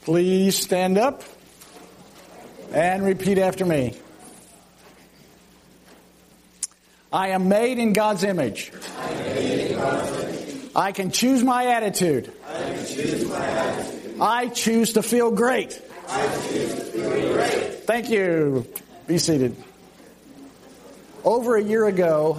Please stand up and repeat after me. I am made in God's image. I can choose my attitude. I choose to feel great. Thank you. Be seated. Over a year ago,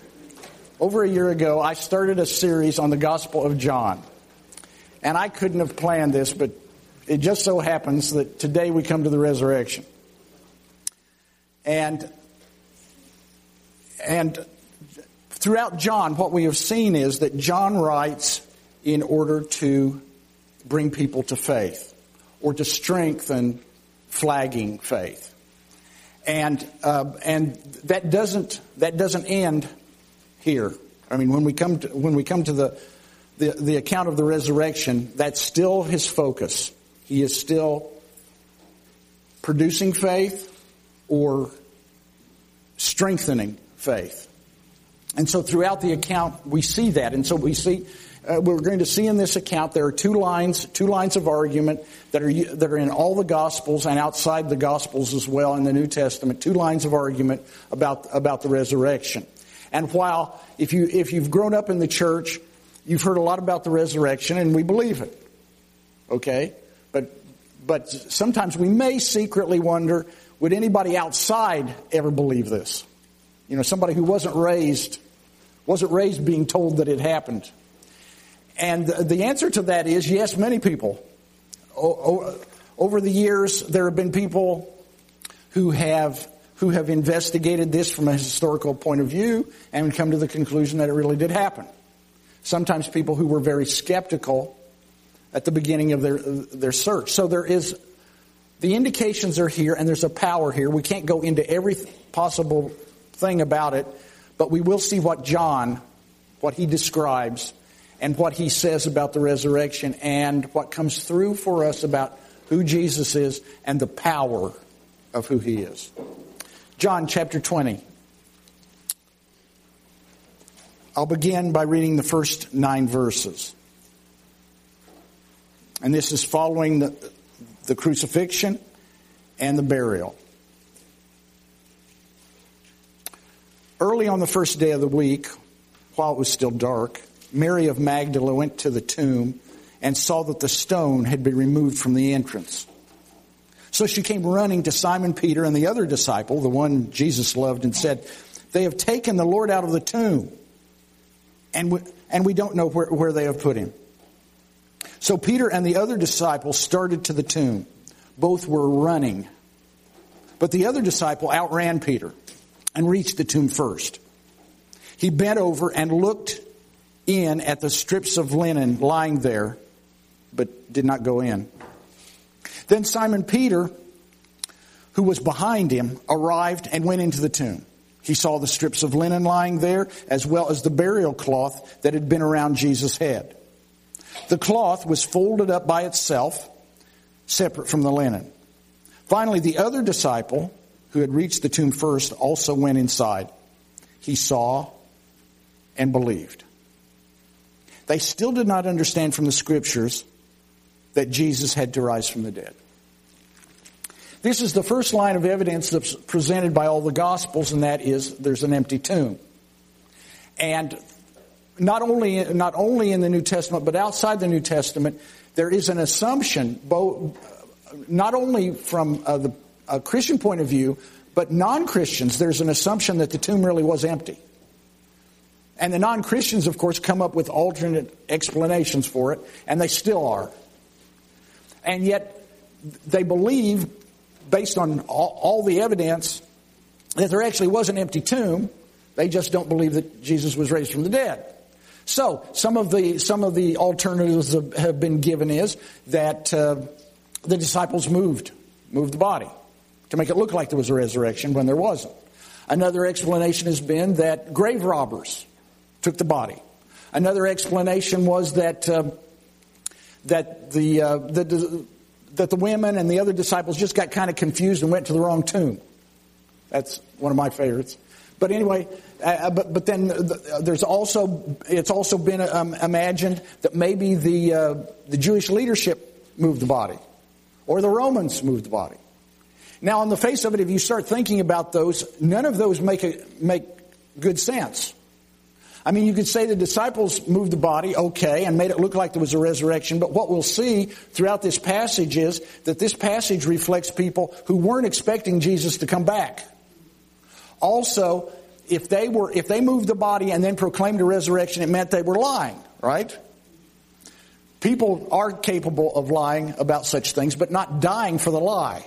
I started a series on the Gospel of John. And I couldn't have planned this, but it just so happens that today we come to the resurrection. And throughout John, what we have seen is that John writes in order to bring people to faith or to strengthen flagging faith. And that doesn't end here. I mean, when we come to the account of the resurrection, that's still his focus. He is still producing faith or strengthening faith. And so throughout the account, we see that. And so we're going to see in this account, there are two lines of argument that are in all the Gospels and outside the Gospels as well in the New Testament. Two lines of argument about the resurrection. And while if you've grown up in the church, you've heard a lot about the resurrection, and we believe it. Okay? But sometimes we may secretly wonder, would anybody outside ever believe this? You know, somebody who wasn't raised being told that it happened. And the answer to that is yes, many people. Over the years, there have been people who have investigated this from a historical point of view and come to the conclusion that it really did happen. Sometimes people who were very skeptical at the beginning of their search. So the indications are here, and there's a power here. We can't go into every possible thing about it, but we will see what he describes and what he says about the resurrection and what comes through for us about who Jesus is and the power of who he is. John chapter 20. I'll begin by reading the first 9 verses. And this is following the crucifixion and the burial. Early on the first day of the week, while it was still dark, Mary of Magdala went to the tomb and saw that the stone had been removed from the entrance. So she came running to Simon Peter and the other disciple, the one Jesus loved, and said, "They have taken the Lord out of the tomb, and we don't know where they have put him." So Peter and the other disciple started to the tomb. Both were running. But the other disciple outran Peter and reached the tomb first. He bent over and looked in at the strips of linen lying there, but did not go in. Then Simon Peter, who was behind him, arrived and went into the tomb. He saw the strips of linen lying there, as well as the burial cloth that had been around Jesus' head. The cloth was folded up by itself, separate from the linen. Finally, the other disciple, who had reached the tomb first, also went inside. He saw and believed. They still did not understand from the Scriptures that Jesus had to rise from the dead. This is the first line of evidence that's presented by all the Gospels, and that is there's an empty tomb. And not only in the New Testament, but outside the New Testament, there is an assumption, not only from a Christian point of view, but non-Christians, there's an assumption that the tomb really was empty. And the non-Christians, of course, come up with alternate explanations for it, and they still are. And yet, they believe, based on all the evidence, that there actually was an empty tomb. They just don't believe that Jesus was raised from the dead. So, some of the alternatives that have been given is that the disciples moved the body to make it look like there was a resurrection when there wasn't. Another explanation has been that grave robbers took the body. Another explanation was that the women and the other disciples just got kind of confused and went to the wrong tomb. That's one of my favorites. But anyway, but then it's also been imagined that maybe the Jewish leadership moved the body or the Romans moved the body. Now, on the face of it, if you start thinking about those, none of those make good sense. I mean, you could say the disciples moved the body, okay, and made it look like there was a resurrection, but what we'll see throughout this passage is that this passage reflects people who weren't expecting Jesus to come back. Also, if they moved the body and then proclaimed a resurrection, it meant they were lying, right? People are capable of lying about such things, but not dying for the lie.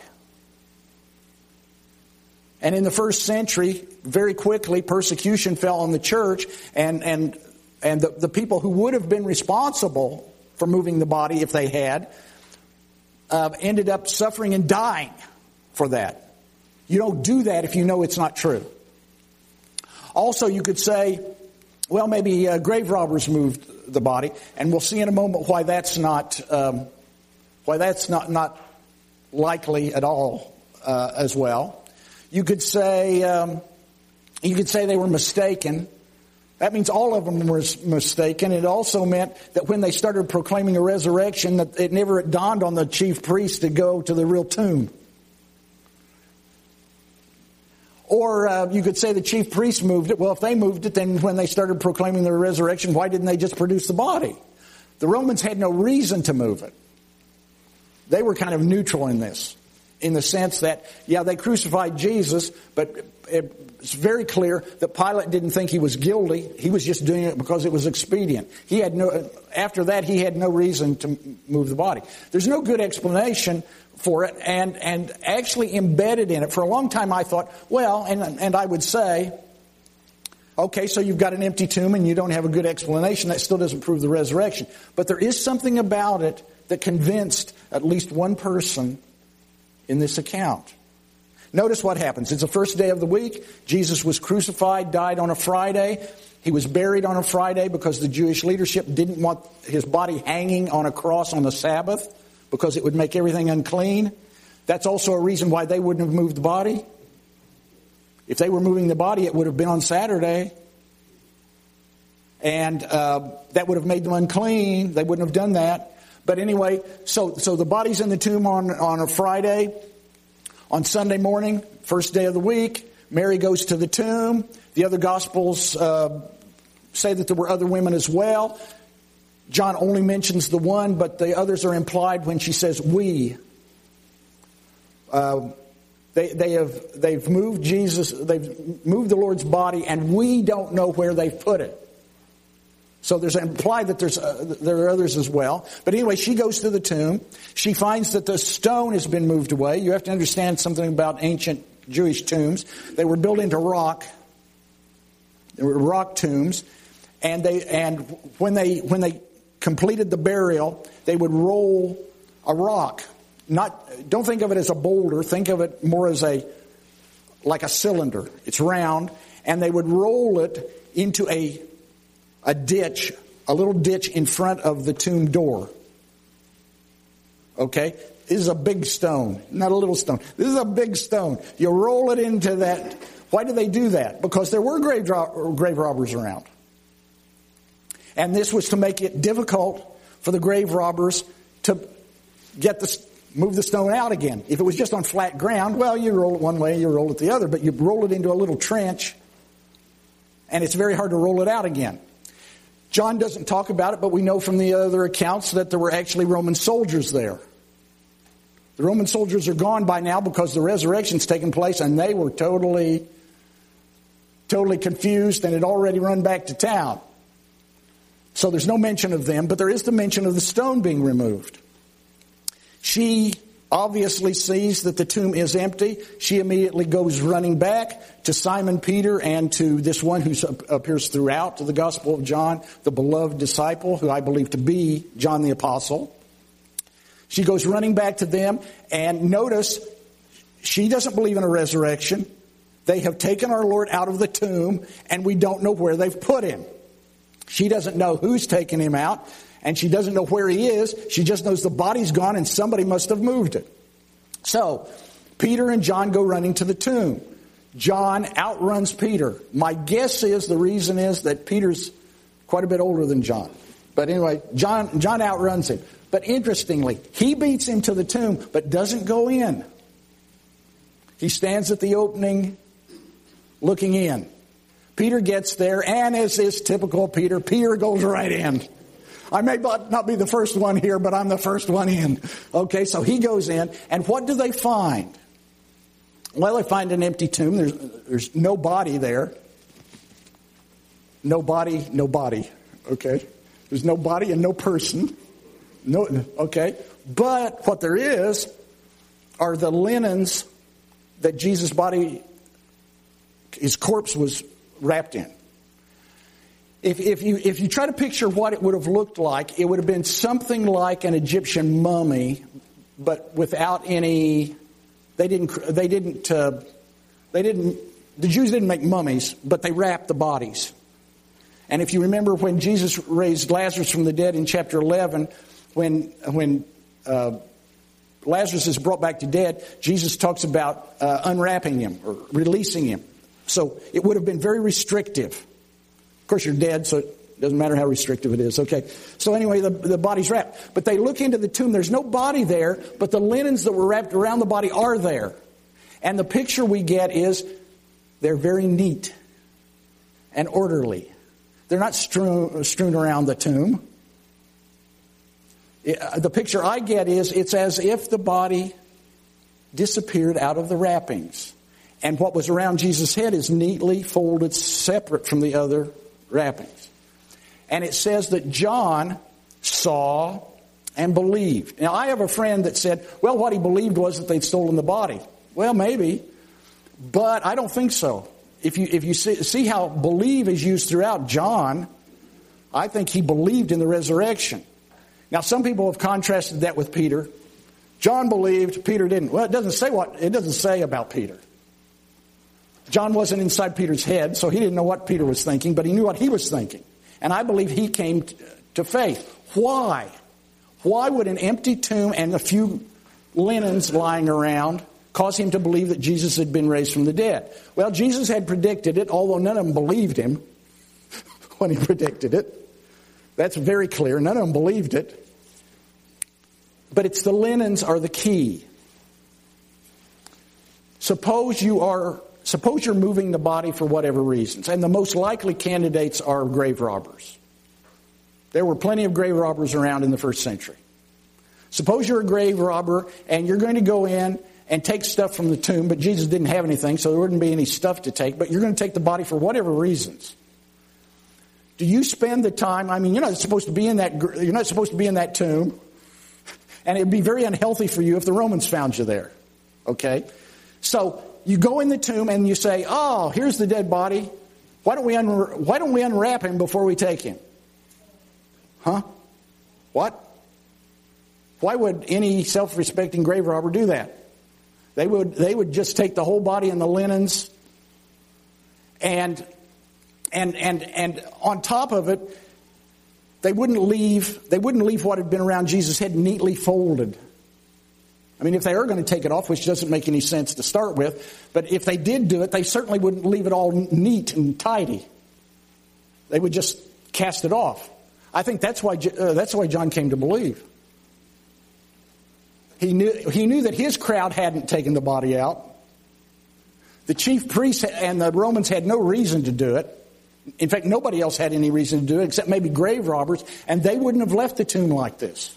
And in the first century, very quickly, persecution fell on the church, and the people who would have been responsible for moving the body, if they had, ended up suffering and dying for that. You don't do that if you know it's not true. Also, you could say, well, maybe grave robbers moved the body, and we'll see in a moment why that's not likely at all as well. You could say they were mistaken. That means all of them were mistaken. It also meant that when they started proclaiming a resurrection, that it never dawned on the chief priest to go to the real tomb. Or you could say the chief priest moved it. Well, if they moved it, then when they started proclaiming the resurrection, why didn't they just produce the body? The Romans had no reason to move it. They were kind of neutral in this, in the sense that, yeah, they crucified Jesus, but it's very clear that Pilate didn't think he was guilty. He was just doing it because it was expedient. After that, he had no reason to move the body. There's no good explanation for it, and actually embedded in it. For a long time I thought, well, and I would say, okay, so you've got an empty tomb and you don't have a good explanation. That still doesn't prove the resurrection. But there is something about it that convinced at least one person in this account. Notice what happens. It's the first day of the week. Jesus was crucified, died on a Friday. He was buried on a Friday because the Jewish leadership didn't want his body hanging on a cross on the Sabbath because it would make everything unclean. That's also a reason why they wouldn't have moved the body. If they were moving the body, it would have been on Saturday. And that would have made them unclean. They wouldn't have done that. But anyway, so the body's in the tomb on a Friday. On Sunday morning, first day of the week, Mary goes to the tomb. The other Gospels say that there were other women as well. John only mentions the one, but the others are implied when she says we. They've moved Jesus, they've moved the Lord's body, and we don't know where they've put it. So there's implied that there are others as well. But anyway, she goes to the tomb. She finds that the stone has been moved away. You have to understand something about ancient Jewish tombs. They were built into rock. They were rock tombs, and when they completed the burial, they would roll a rock. Don't think of it as a boulder. Think of it more as like a cylinder. It's round, and they would roll it into a ditch, a little ditch in front of the tomb door. Okay? This is a big stone, not a little stone. This is a big stone. You roll it into that. Why do they do that? Because there were grave robbers around. And this was to make it difficult for the grave robbers to move the stone out again. If it was just on flat ground, well, you roll it one way, you roll it the other, but you roll it into a little trench, and it's very hard to roll it out again. John doesn't talk about it, but we know from the other accounts that there were actually Roman soldiers there. The Roman soldiers are gone by now because the resurrection's taken place, and they were totally confused and had already run back to town. So there's no mention of them, but there is the mention of the stone being removed. She obviously sees that the tomb is empty. She immediately goes running back to Simon Peter and to this one who appears throughout the Gospel of John, the beloved disciple, who I believe to be John the Apostle. She goes running back to them, and notice, she doesn't believe in a resurrection. They have taken our Lord out of the tomb, and we don't know where they've put him. She doesn't know who's taken him out, and she doesn't know where he is. She just knows the body's gone and somebody must have moved it. So, Peter and John go running to the tomb. John outruns Peter. My guess is the reason is that Peter's quite a bit older than John. But anyway, John outruns him. But interestingly, he beats him to the tomb, but doesn't go in. He stands at the opening, looking in. Peter gets there, and as is typical Peter goes right in. I may not be the first one here, but I'm the first one in. Okay, so he goes in, and what do they find? Well, they find an empty tomb. There's no body there. No body, no body. Okay? There's no body and no person. No. Okay? But what there is are the linens that Jesus' body, his corpse was wrapped in. If you try to picture what it would have looked like, it would have been something like an Egyptian mummy, but without any. The Jews didn't make mummies, but they wrapped the bodies. And if you remember when Jesus raised Lazarus from the dead in chapter 11, when Lazarus is brought back to dead, Jesus talks about unwrapping him or releasing him. So it would have been very restrictive. Of course, you're dead, so it doesn't matter how restrictive it is. Okay. So anyway, the body's wrapped. But they look into the tomb. There's no body there, but the linens that were wrapped around the body are there. And the picture we get is they're very neat and orderly. They're not strewn around the tomb. The picture I get is it's as if the body disappeared out of the wrappings. And what was around Jesus' head is neatly folded, separate from the other wrappings. And it says that John saw and believed. Now, I have a friend that said, well, what he believed was that they'd stolen the body. Well, maybe, but I don't think so. If you see how believe is used throughout John, I think he believed in the resurrection. Now, some people have contrasted that with Peter. John believed, Peter didn't. Well, it doesn't say about Peter. John wasn't inside Peter's head, so he didn't know what Peter was thinking, but he knew what he was thinking. And I believe he came to faith. Why? Why would an empty tomb and a few linens lying around cause him to believe that Jesus had been raised from the dead? Well, Jesus had predicted it, although none of them believed him when he predicted it. That's very clear. None of them believed it. But it's the linens are the key. Suppose you're moving the body for whatever reasons, and the most likely candidates are grave robbers. There were plenty of grave robbers around in the first century. Suppose you're a grave robber and you're going to go in and take stuff from the tomb, but Jesus didn't have anything, so there wouldn't be any stuff to take, but you're going to take the body for whatever reasons. Do you spend the time, you're not supposed to be in that tomb, and it'd be very unhealthy for you if the Romans found you there. Okay? So you go in the tomb and you say, oh, here's the dead body. Why don't we unwrap him before we take him? Huh? What? Why would any self-respecting grave robber do that? They would just take the whole body and the linens and on top of it, they wouldn't leave what had been around Jesus' head neatly folded. If they are going to take it off, which doesn't make any sense to start with, but if they did do it, they certainly wouldn't leave it all neat and tidy. They would just cast it off. I think that's why John came to believe. He knew that his crowd hadn't taken the body out. The chief priests and the Romans had no reason to do it. In fact, nobody else had any reason to do it except maybe grave robbers, and they wouldn't have left the tomb like this.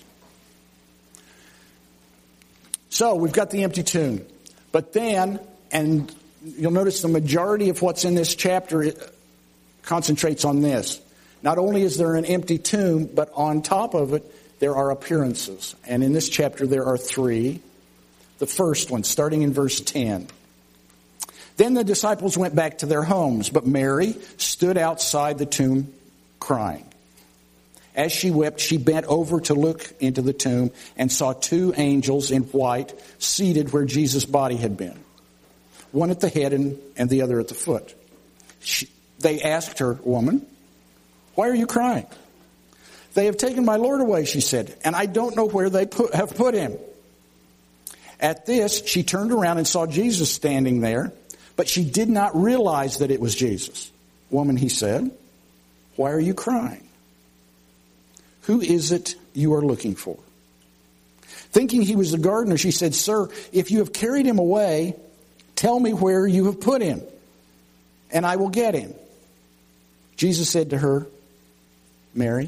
So we've got the empty tomb. But then, and you'll notice the majority of what's in this chapter concentrates on this. Not only is there an empty tomb, but on top of it, there are appearances. And in this chapter, there are 3. The first one, starting in verse 10. Then the disciples went back to their homes, but Mary stood outside the tomb crying. As she wept, she bent over to look into the tomb and saw 2 angels in white seated where Jesus' body had been, one at the head and the other at the foot. They asked her, "Woman, why are you crying?" "They have taken my Lord away," she said, "and I don't know where they have put him." At this, she turned around and saw Jesus standing there, but she did not realize that it was Jesus. "Woman," he said, "why are you crying?" who is it you are looking for?" Thinking he was the gardener, she said, "Sir, if you have carried him away, tell me where you have put him, and I will get him." Jesus said to her, "Mary."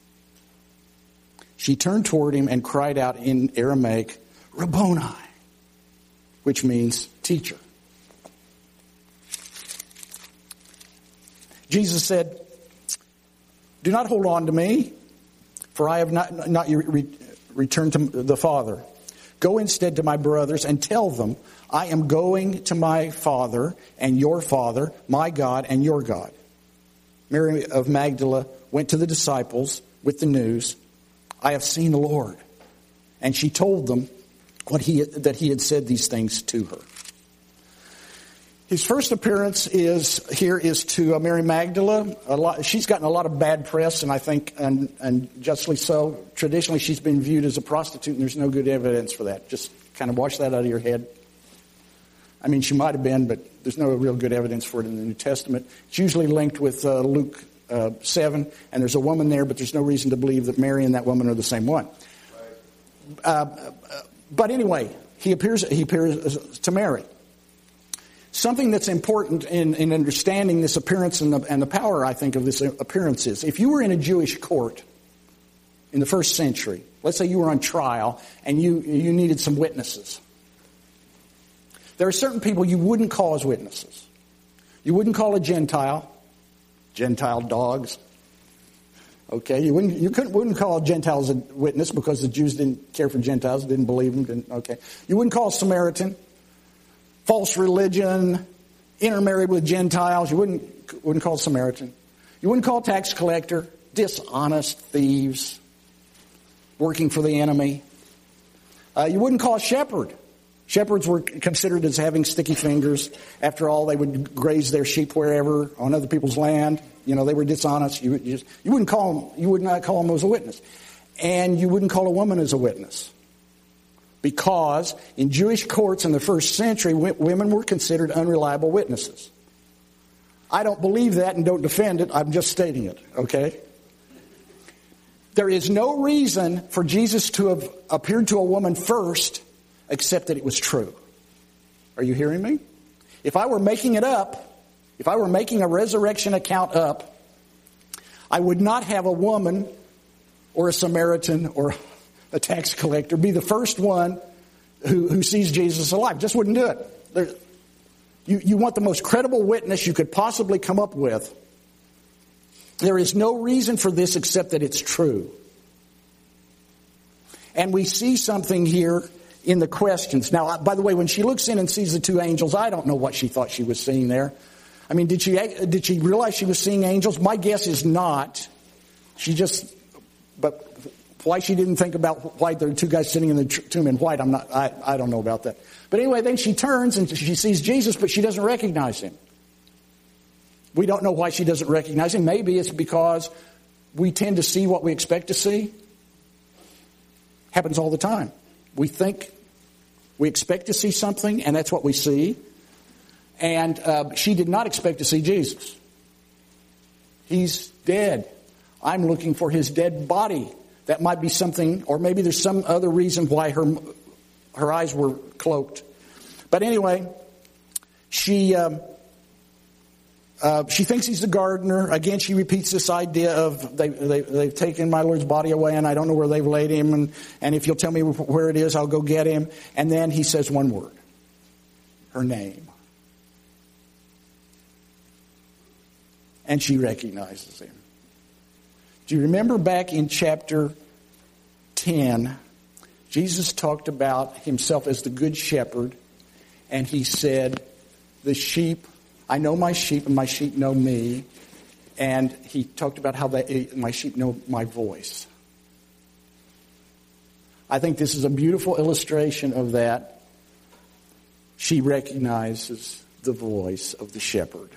She turned toward him and cried out in Aramaic, "Rabboni," which means teacher. Jesus said, "Do not hold on to me, for I have not returned to the Father. Go instead to my brothers and tell them, I am going to my Father and your Father, my God and your God." Mary of Magdala went to the disciples with the news, "I have seen the Lord." And she told them that he had said these things to her. His first appearance is to Mary Magdala. She's gotten a lot of bad press, and I think, and justly so. Traditionally, she's been viewed as a prostitute, and there's no good evidence for that. Just kind of wash that out of your head. I mean, she might have been, but there's no real good evidence for it in the New Testament. It's usually linked with Luke 7, and there's a woman there, but there's no reason to believe that Mary and that woman are the same one. But anyway, he appears to Mary. Something that's important in understanding this appearance and the power, I think, of this appearance is, if you were in a Jewish court in the first century, let's say you were on trial and you needed some witnesses. There are certain people you wouldn't call as witnesses. You wouldn't call a Gentile dogs. Okay, you wouldn't call Gentiles a witness because the Jews didn't care for Gentiles, didn't believe them. Okay, you wouldn't call a Samaritan. False religion, intermarried with Gentiles. You wouldn't call a Samaritan. You wouldn't call a tax collector. Dishonest thieves, working for the enemy. You wouldn't call a shepherd. Shepherds were considered as having sticky fingers. After all, they would graze their sheep wherever on other people's land. You know, they were dishonest. You would not call them as a witness, and you wouldn't call a woman as a witness, because in Jewish courts in the first century, women were considered unreliable witnesses. I don't believe that and don't defend it. I'm just stating it. Okay. There is no reason for Jesus to have appeared to a woman first, except that it was true. Are you hearing me? If I were making it up, if I were making a resurrection account up, I would not have a woman or a Samaritan or a tax collector be the first one who sees Jesus alive. Just wouldn't do it. You want the most credible witness you could possibly come up with. There is no reason for this except that it's true. And we see something here in the questions. Now, by the way, when she looks in and sees the two angels, I don't know what she thought she was seeing there. I mean, did she realize she was seeing angels? My guess is not. But why she didn't think about why there are two guys sitting in the tomb in white, I don't know about that. But anyway, then she turns and she sees Jesus, but she doesn't recognize him. We don't know why she doesn't recognize him. Maybe it's because we tend to see what we expect to see. Happens all the time. We think we expect to see something, and that's what we see. And she did not expect to see Jesus. He's dead. I'm looking for his dead body. That might be something, or maybe there's some other reason why her eyes were cloaked. But anyway, she thinks he's the gardener. Again, she repeats this idea of they've taken my Lord's body away, and I don't know where they've laid him. And if you'll tell me where it is, I'll go get him. And then he says one word: her name. And she recognizes him. Do you remember back in chapter 10, Jesus talked about himself as the good shepherd, and he said, the sheep, I know my sheep and my sheep know me, and he talked about how my sheep know my voice. I think this is a beautiful illustration of that. She recognizes the voice of the shepherd.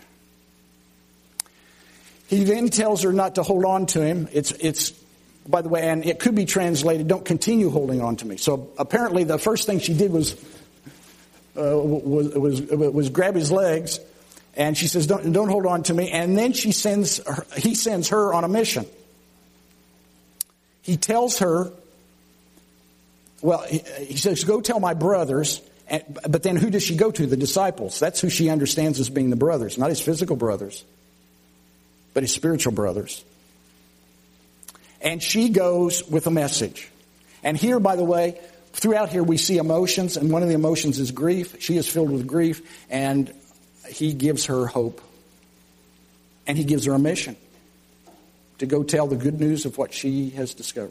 He then tells her not to hold on to him. It's by the way, and it could be translated, don't continue holding on to me. So apparently the first thing she did was grab his legs, and she says, don't hold on to me. And then he sends her on a mission. he tells her, well, he says, go tell my brothers. But then who does she go to? The disciples. That's who she understands as being the brothers. Not his physical brothers, but his spiritual brothers. And she goes with a message. And here, by the way, throughout here we see emotions. And one of the emotions is grief. She is filled with grief. And he gives her hope. And he gives her a mission to go tell the good news of what she has discovered.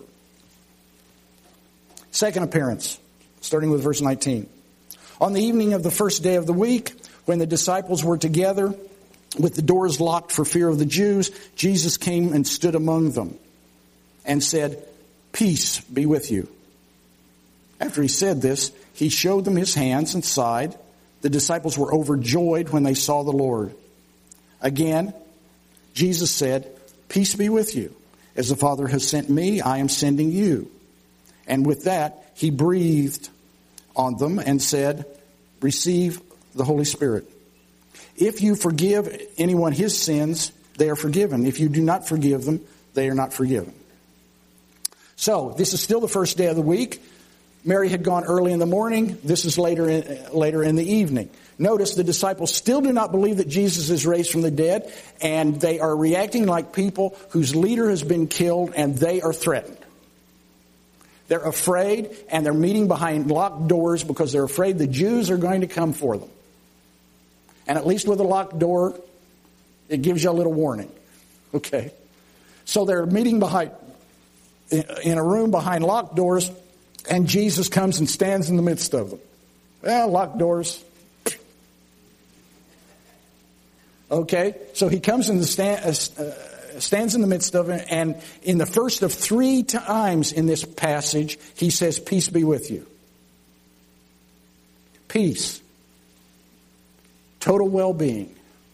Second appearance, starting with verse 19. On the evening of the first day of the week, when the disciples were together with the doors locked for fear of the Jews, Jesus came and stood among them and said, "Peace be with you." After he said this, he showed them his hands and side. The disciples were overjoyed when they saw the Lord. Again, Jesus said, "Peace be with you. As the Father has sent me, I am sending you." And with that, he breathed on them and said, "Receive the Holy Spirit. If you forgive anyone his sins, they are forgiven. If you do not forgive them, they are not forgiven." So, this is still the first day of the week. Mary had gone early in the morning. This is later in the evening. Notice the disciples still do not believe that Jesus is raised from the dead, and they are reacting like people whose leader has been killed, and they are threatened. They're afraid, and they're meeting behind locked doors because they're afraid the Jews are going to come for them. And at least with a locked door, it gives you a little warning. Okay? So they're meeting in a room behind locked doors, and Jesus comes and stands in the midst of them. Well, locked doors. Okay? So he comes and stands in the midst of it, and in the first of 3 times in this passage, he says, "Peace be with you." Peace. Total well-being.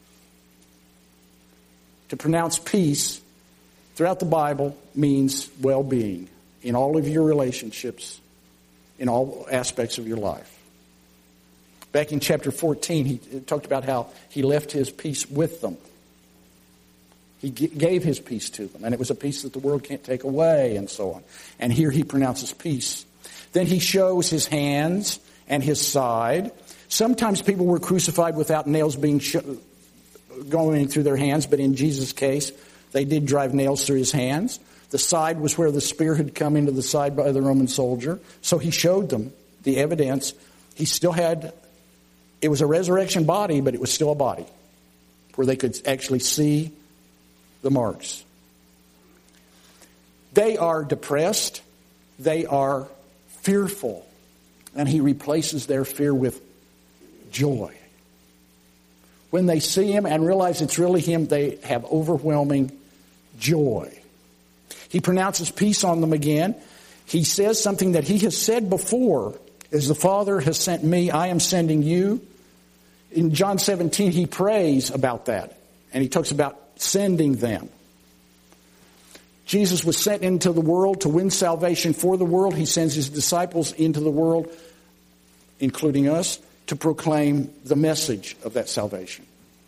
To pronounce peace throughout the Bible means well-being in all of your relationships, in all aspects of your life. Back in chapter 14, he talked about how he left his peace with them. He gave his peace to them, and it was a peace that the world can't take away, and so on. And here he pronounces peace. Then he shows his hands and his side. Sometimes people were crucified without nails being going through their hands, but in Jesus' case, they did drive nails through his hands. The side was where the spear had come into the side by the Roman soldier. So he showed them the evidence. He still had, it was a resurrection body, but it was still a body where they could actually see the marks. They are depressed. They are fearful. And he replaces their fear with joy. When they see him and realize it's really him, they have overwhelming joy. He pronounces peace on them again. He says something that he has said before. As the Father has sent me, I am sending you. In John 17, he prays about that. And he talks about sending them. Jesus was sent into the world to win salvation for the world. He sends his disciples into the world, including us, to proclaim the message of that salvation.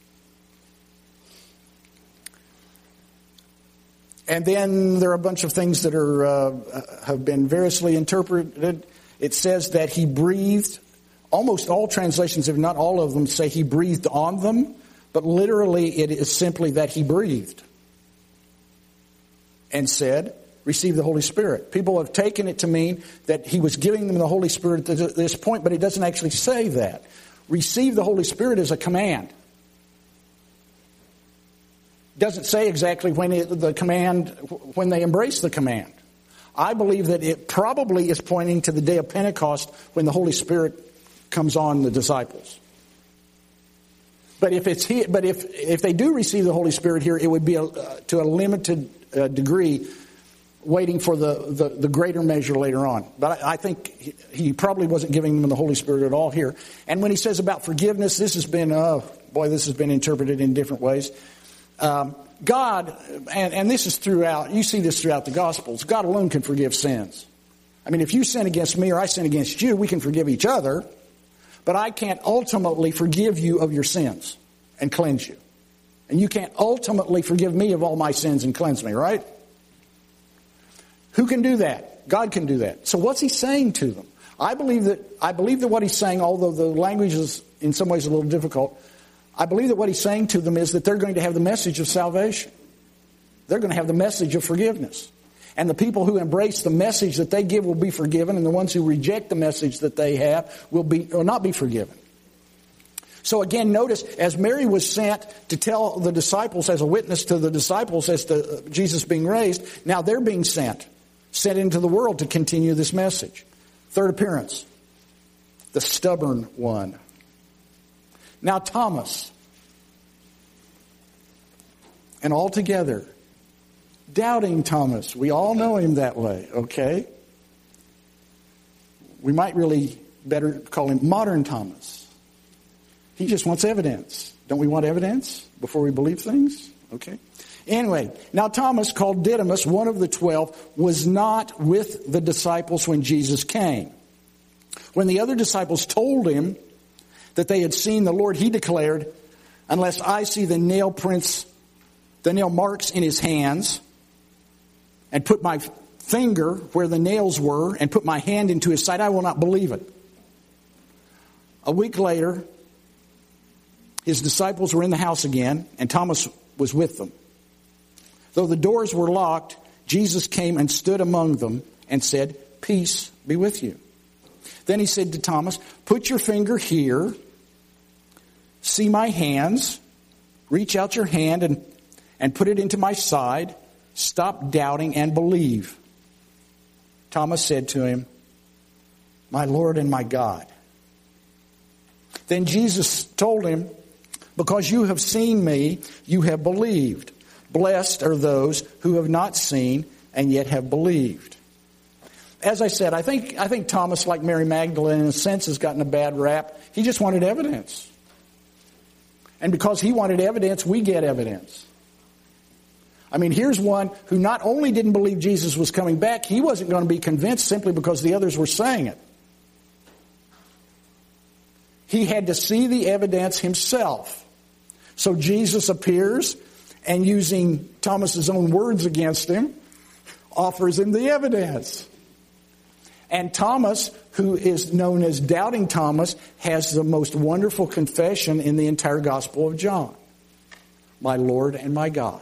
And then there are a bunch of things that have been variously interpreted. It says that he breathed. Almost all translations, if not all of them, say he breathed on them. But literally it is simply that he breathed and said, "Receive the Holy Spirit." People have taken it to mean that he was giving them the Holy Spirit at this point, but it doesn't actually say that. Receive the Holy Spirit is a command. It doesn't say exactly when they embrace the command. I believe that it probably is pointing to the day of Pentecost when the Holy Spirit comes on the disciples. But if they do receive the Holy Spirit here, it would be to a limited degree, waiting for the greater measure later on. But I think he probably wasn't giving them the Holy Spirit at all here. And when he says about forgiveness, this has been interpreted in different ways. God, and this is throughout, you see this throughout the Gospels, God alone can forgive sins. I mean, if you sin against me or I sin against you, we can forgive each other. But I can't ultimately forgive you of your sins and cleanse you. And you can't ultimately forgive me of all my sins and cleanse me, right? Who can do that? God can do that. So what's he saying to them? I believe that what he's saying, although the language is in some ways a little difficult, I believe that what he's saying to them is that they're going to have the message of salvation. They're going to have the message of forgiveness. And the people who embrace the message that they give will be forgiven, and the ones who reject the message that they have will not be forgiven. So again, notice, as Mary was sent to tell the disciples, as a witness to the disciples as to Jesus being raised, now they're being sent into the world to continue this message. Third appearance, the stubborn one. Now Thomas, and altogether, doubting Thomas. We all know him that way, okay? We might really better call him modern Thomas. He just wants evidence. Don't we want evidence before we believe things? Okay. Anyway, now Thomas, called Didymus, one of the 12, was not with the disciples when Jesus came. When the other disciples told him that they had seen the Lord, he declared, "Unless I see the nail marks in his hands, and put my finger where the nails were, and put my hand into his side, I will not believe it." A week later, his disciples were in the house again, and Thomas was with them. Though the doors were locked, Jesus came and stood among them and said, "Peace be with you." Then he said to Thomas, "Put your finger here. See my hands. Reach out your hand and put it into my side. Stop doubting and believe." Thomas said to him, "My Lord and my God." Then Jesus told him, "Because you have seen me, you have believed. Blessed are those who have not seen and yet have believed." As I said, I think Thomas, like Mary Magdalene, in a sense, has gotten a bad rap. He just wanted evidence. And because he wanted evidence, we get evidence. I mean, here's one who not only didn't believe Jesus was coming back, he wasn't going to be convinced simply because the others were saying it. He had to see the evidence himself. So Jesus appears and, using Thomas's own words against him, offers him the evidence. And Thomas, who is known as Doubting Thomas, has the most wonderful confession in the entire Gospel of John. "My Lord and my God."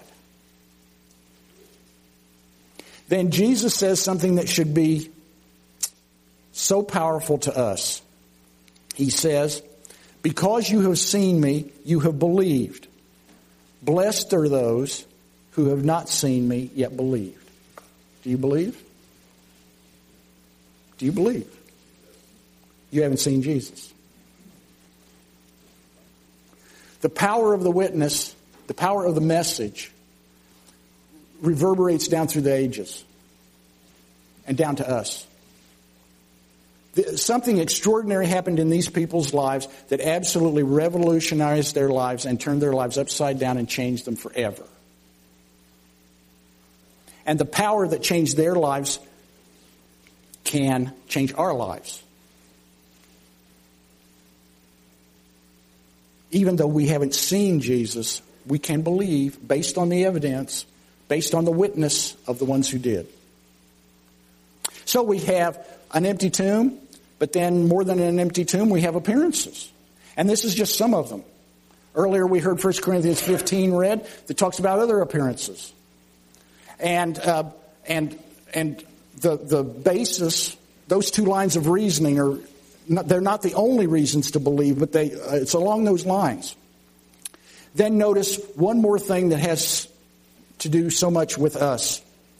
Then Jesus says something that should be so powerful to us. He says, "Because you have seen me, you have believed. Blessed are those who have not seen me, yet believed." Do you believe? Do you believe? You haven't seen Jesus. The power of the witness, the power of the message, reverberates down through the ages and down to us. Something extraordinary happened in these people's lives that absolutely revolutionized their lives and turned their lives upside down and changed them forever. And the power that changed their lives can change our lives. Even though we haven't seen Jesus, we can believe based on the evidence, based on the witness of the ones who did. So we have an empty tomb, but then more than an empty tomb, we have appearances. And this is just some of them. Earlier we heard 1 Corinthians 15 read that talks about other appearances. And the basis, those two lines of reasoning they're not the only reasons to believe, but it's along those lines. Then notice one more thing that has to do so much with us.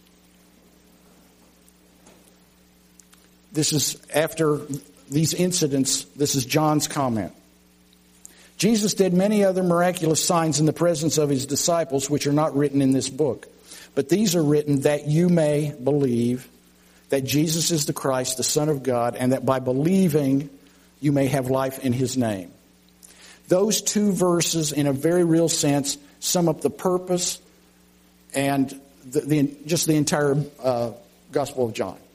This is after these incidents, this is John's comment. "Jesus did many other miraculous signs in the presence of his disciples, which are not written in this book. But these are written that you may believe that Jesus is the Christ, the Son of God, and that by believing you may have life in his name." Those two verses, in a very real sense, sum up the purpose and just the entire Gospel of John.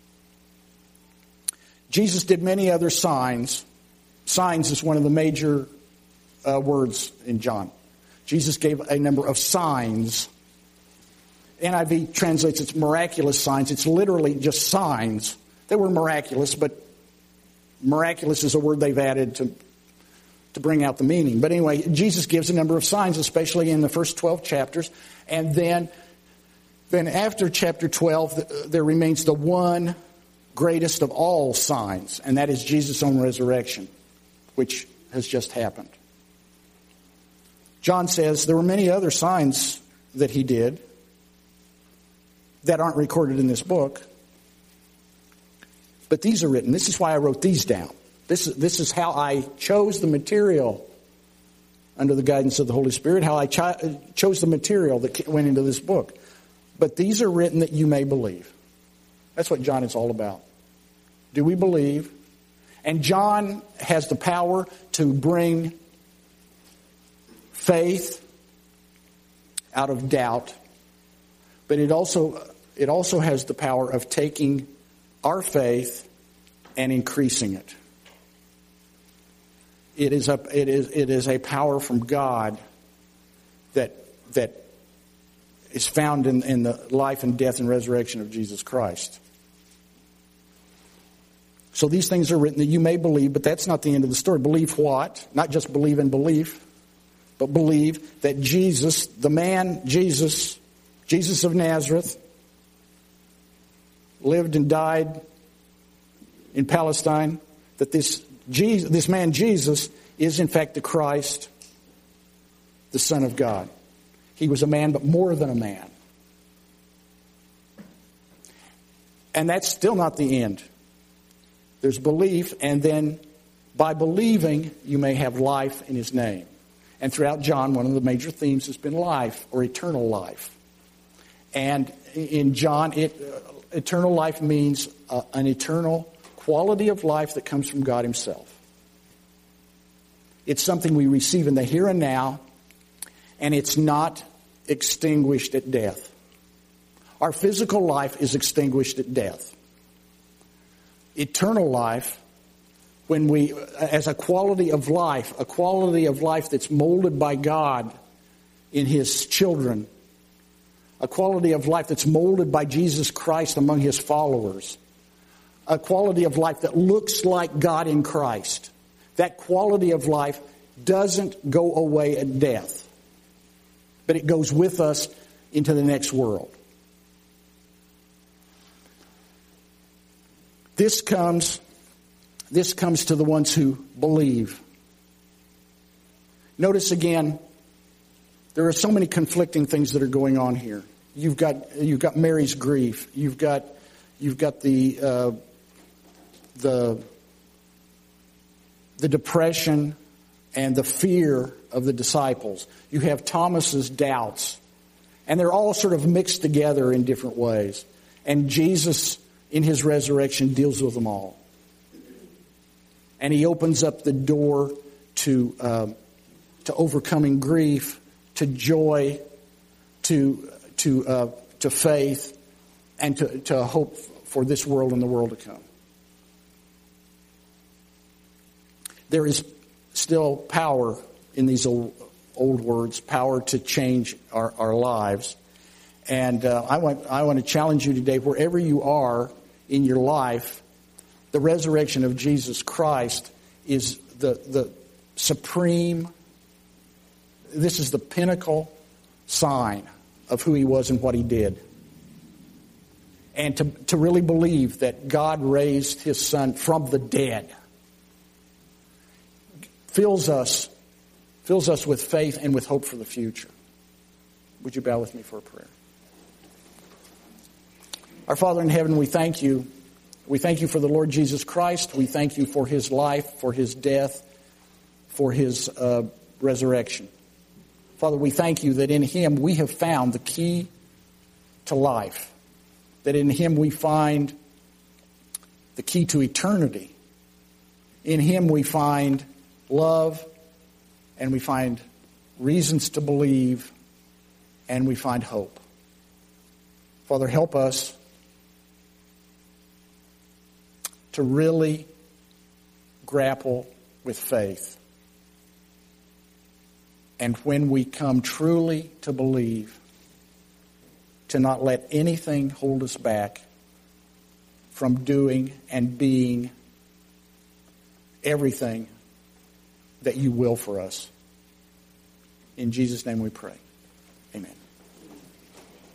Jesus did many other signs. Signs is one of the major words in John. Jesus gave a number of signs. NIV translates it miraculous signs. It's literally just signs. They were miraculous, but miraculous is a word they've added to bring out the meaning. But anyway, Jesus gives a number of signs, especially in the first 12 chapters. And then after chapter 12, there remains the one greatest of all signs, and that is Jesus' own resurrection, which has just happened. John says there were many other signs that he did that aren't recorded in this book, but these are written. This is why I wrote these down. This is how I chose the material under the guidance of the Holy Spirit, how I chose the material that went into this book. But these are written that you may believe. That's what John is all about. Do we believe? And John has the power to bring faith out of doubt, but it also has the power of taking our faith and increasing it. It is a power from God that is found in the life and death and resurrection of Jesus Christ. So these things are written that you may believe, but that's not the end of the story. Believe what? Not just believe in belief, but believe that Jesus, the man Jesus of Nazareth, lived and died in Palestine, that this man Jesus is in fact the Christ, the Son of God. He was a man, but more than a man. And that's still not the end. There's belief, and then by believing, you may have life in his name. And throughout John, one of the major themes has been life, or eternal life. And in John, eternal life means an eternal quality of life that comes from God himself. It's something we receive in the here and now, and it's not extinguished at death. Our physical life is extinguished at death. Eternal life, as a quality of life that's molded by God in his children, a quality of life that's molded by Jesus Christ among his followers, a quality of life that looks like God in Christ. That quality of life doesn't go away at death, but it goes with us into the next world. This comes to the ones who believe. Notice again, there are so many conflicting things that are going on here. You've got Mary's grief. You've got the depression and the fear of the disciples. You have Thomas's doubts, and they're all sort of mixed together in different ways. And Jesus, in his resurrection, deals with them all. And he opens up the door to overcoming grief, to joy, to faith, and to hope for this world and the world to come. There is still power in these old words, power to change our lives. And I want to challenge you today, wherever you are in your life, the resurrection of Jesus Christ is the supreme, this is the pinnacle sign of who he was and what he did. And to really believe that God raised his son from the dead fills us with faith and with hope for the future. Would you bow with me for a prayer? Our Father in heaven, we thank you. We thank you for the Lord Jesus Christ. We thank you for his life, for his death, for his resurrection. Father, we thank you that in him we have found the key to life, that in him we find the key to eternity. In him we find love, and we find reasons to believe, and we find hope. Father, help us to really grapple with faith. And when we come truly to believe, to not let anything hold us back from doing and being everything that you will for us. In Jesus' name we pray. Amen.